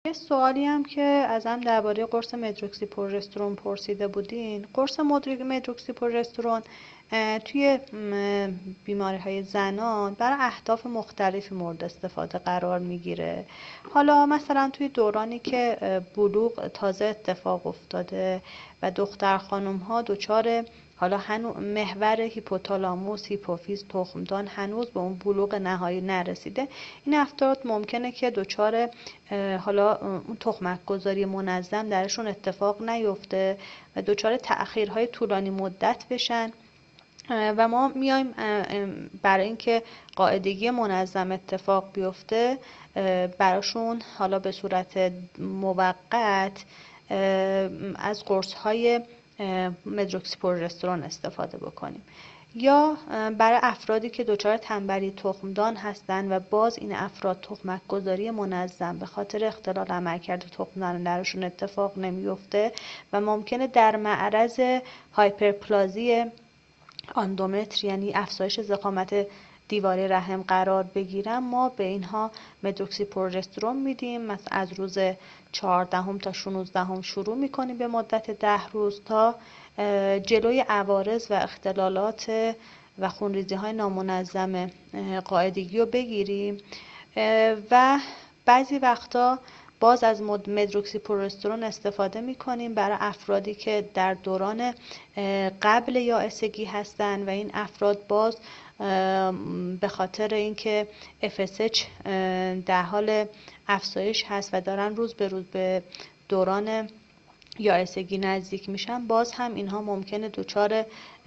یه سوالی هم که ازم درباره قرص مدروکسی پروژسترون پرسیده بودین. قرص مدروکسی پروژسترون توی بیماری های زنان برای اهداف مختلفی مورد استفاده قرار میگیره. حالا مثلا توی دورانی که بلوغ تازه اتفاق افتاده و دختر خانم ها دچار حالا محور هیپوتالاموس، هیپوفیز، تخمدان هنوز به اون بلوغ نهایی نرسیده، این افراد ممکنه که دچار حالا اون تخمک گذاری منظم درشون اتفاق نیفته و دچار تأخیرهای طولانی مدت بشن و ما میایم برای اینکه قاعدگی منظم اتفاق بیفته براشون حالا به صورت موقت از قرص‌های مدروکسی پروژسترون استفاده بکنیم. یا برای افرادی که دچار تنبلی تخمدان هستند و باز این افراد تخمک گذاری منظم به خاطر اختلال عملکرد تخمدان درشون اتفاق نمیفته و ممکنه در معرض هایپرپلازی آندومتر یعنی افزایش ضخامت دیواره رحم قرار بگیرن، ما به اینها مدروکسی پروژسترون میدیم. مثلا از روز 14 تا 16 شروع میکنیم به مدت 10 روز تا جلوی عوارض و اختلالات و خونریزی های نامنظم قاعدگی رو بگیریم. و بعضی وقتا باز از مدروکسی پروژسترون استفاده میکنیم برای افرادی که در دوران قبل یائسگی هستن و این افراد باز به خاطر اینکه FSH در حال افزایش هست و دارن روز به روز به دوران یائسگی نزدیک میشن، باز هم اینها ممکنه دچار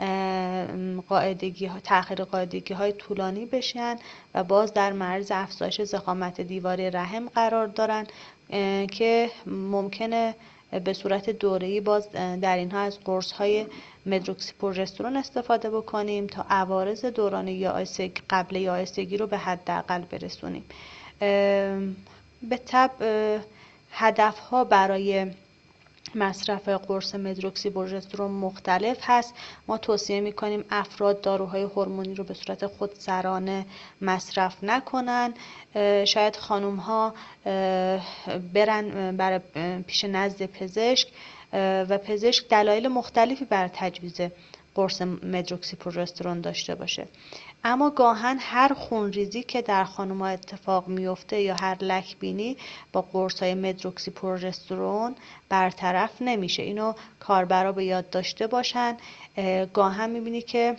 تأخیر قاعدگی های طولانی بشن و باز در معرض افزایش ضخامت دیواره رحم قرار دارن که ممکنه به صورت دوره‌ای باز در اینها از قرص های مدروکسی پروژسترون استفاده بکنیم تا عوارض دوران قبل یائسگی رو به حداقل برسونیم. به طبع هدف ها برای مصرف قرص مدروکسی پروژسترون مختلف هست. ما توصیه میکنیم افراد داروهای هورمونی رو به صورت خودسرانه مصرف نکنن. شاید خانم ها برن برای پیش نزد پزشک و پزشک دلایل مختلفی برای تجویز قرص مدروکسی پروژسترون داشته باشه، اما گاهن هر خونریزی که در خانم‌ها اتفاق میفته یا هر لک بینی با قرص‌های مدروکسی پروژسترون برطرف نمیشه. اینو کاربرا به یاد داشته باشن. گاهن میبینی که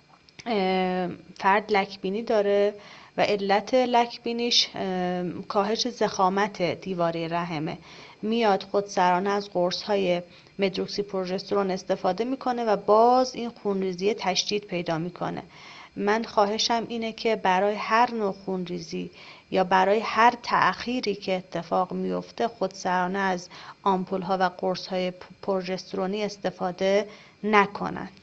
فرد لک بینی داره و علت لک بینیش کاهش ضخامت دیواره رحمه، میاد خودسرانه از قرص‌های مدروکسی پروژسترون استفاده میکنه و باز این خونریزی تشدید پیدا میکنه. من خواهشم اینه که برای هر نوع خونریزی یا برای هر تأخیری که اتفاق میفته خودسرانه از آمپول‌ها و قرص‌های پروژسترونی استفاده نکنن.